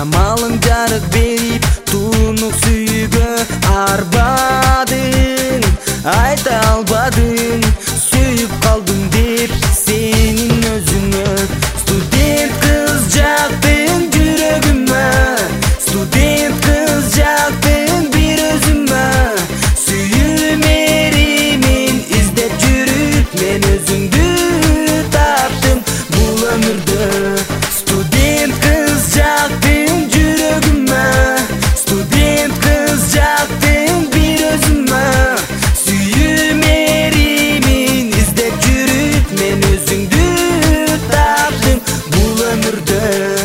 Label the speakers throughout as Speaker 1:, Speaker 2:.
Speaker 1: Шамалың жарық берип тунук сүйүүгө арбадың, айта албадың, сүйүп калдым деп сенин өзүңө. Студент кыз жактың жүрөгүмө, студент кыз жактың бир өзүмө. Сүйүү меримин издеп жүрүп мен өзүңдү таптым бул өмүрдө. Студент кыз жактың жүрөгүмө, студент кыз жактың бир өзүмө. Сүйүү меримин издеп жүрүп мен өзүңдү таптым бул өмүрдө.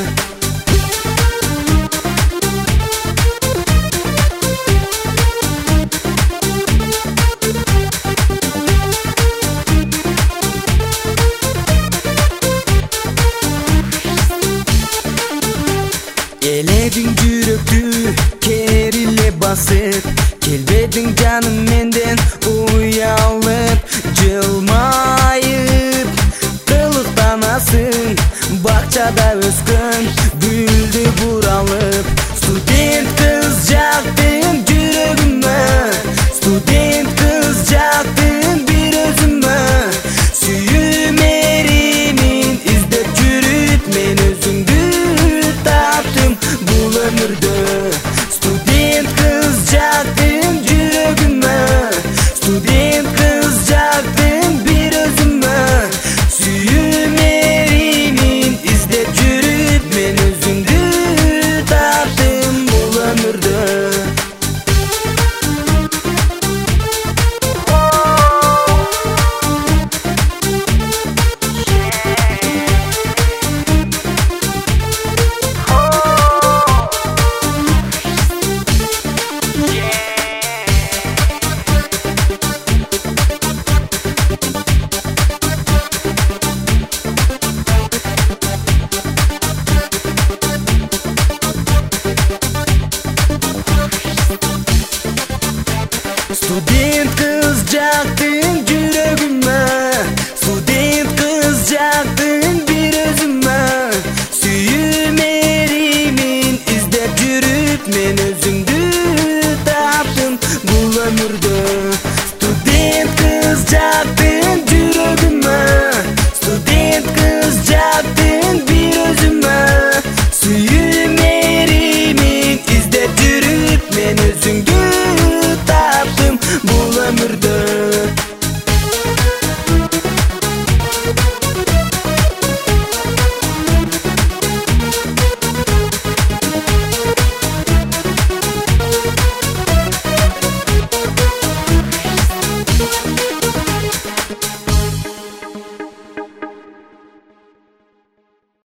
Speaker 1: Эледиң жүрөктү кериле басып, келбедиң жаным менден уялып, жылмайып кылыктанасың, бакчада өскөн гүлдү буралып. Студент кыз жактың жүрөгүмө, студент кыз жактың бир өзүмө. Сүйүү меримин издеп жүрүп мен өзүңдү таптым бул өмүрдө. Студент кыз жактың жүрөгүмө, студент кыз жактың бир өзүмө. Сүйүү меримин издеп жүрүп мен өзүңдү таптым бул өмүрдө. Студент кыз жактың жүрөгүмө, студент кыз жактың бир өзүмө. Сүйүү меримин издеп жүрүп мен өзүңдү таптым бул өмүрдө. Студент кыз жактың жүрөгүмө, студент кыз жактың бир өзүмө. Сүйүү меримин издеп жүрүп мен өзүңдү таптым бул өмүрдө.